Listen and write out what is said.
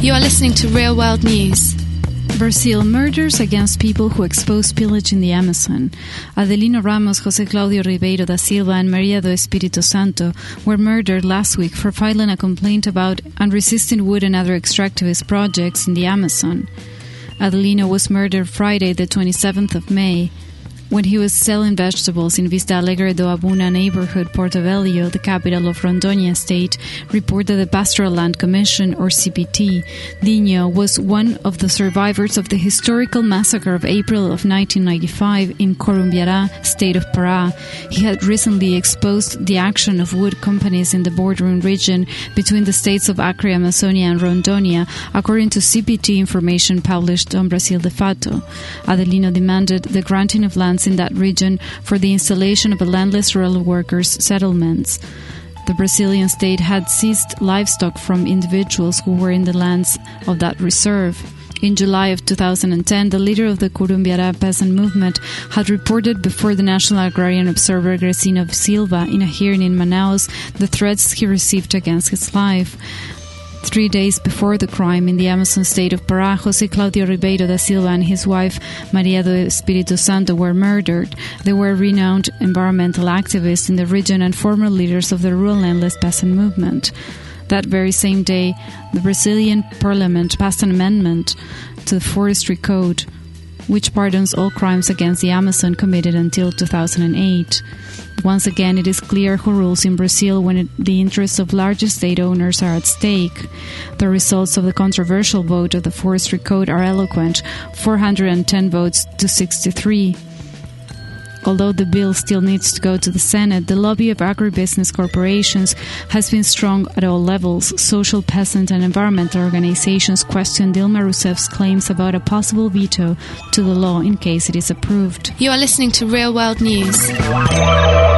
You are listening to Real World News. Brazil: murders against people who expose pillage in the Amazon. Adelino Ramos, José Claudio Ribeiro da Silva, and Maria do Espírito Santo were murdered last week for filing a complaint about unresisting wood and other extractivist projects in the Amazon. Adelino was murdered Friday, the 27th of May, when he was selling vegetables in Vista Alegre do Abuna neighborhood. Porto Velho, the capital of Rondônia state, reported the Pastoral Land Commission, or CPT. Dinho was one of the survivors of the historical massacre of April of 1995 in Corumbiara, state of Pará. He had recently exposed the action of wood companies in the bordering region between the states of Acre, Amazonia, and Rondônia, according to CPT information published on Brasil de Fato. Adelino demanded the granting of land in that region for the installation of a landless rural workers' settlements. The Brazilian state had seized livestock from individuals who were in the lands of that reserve. In July of 2010, the leader of the Curumbiara peasant movement had reported before the National Agrarian Observer Grecino Silva in a hearing in Manaus the threats he received against his life. 3 days before the crime in the Amazon state of Pará, José Claudio Ribeiro da Silva and his wife Maria do Espírito Santo were murdered. They were renowned environmental activists in the region and former leaders of the rural landless peasant movement. That very same day, the Brazilian parliament passed an amendment to the Forestry Code, which pardons all crimes against the Amazon committed until 2008. Once again, it is clear who rules in Brazil when the interests of large estate owners are at stake. The results of the controversial vote of the Forestry Code are eloquent: 410 votes to 63. Although the bill still needs to go to the Senate, the lobby of agribusiness corporations has been strong at all levels. Social, peasant, and environmental organizations question Dilma Rousseff's claims about a possible veto to the law in case it is approved. You are listening to Real World News.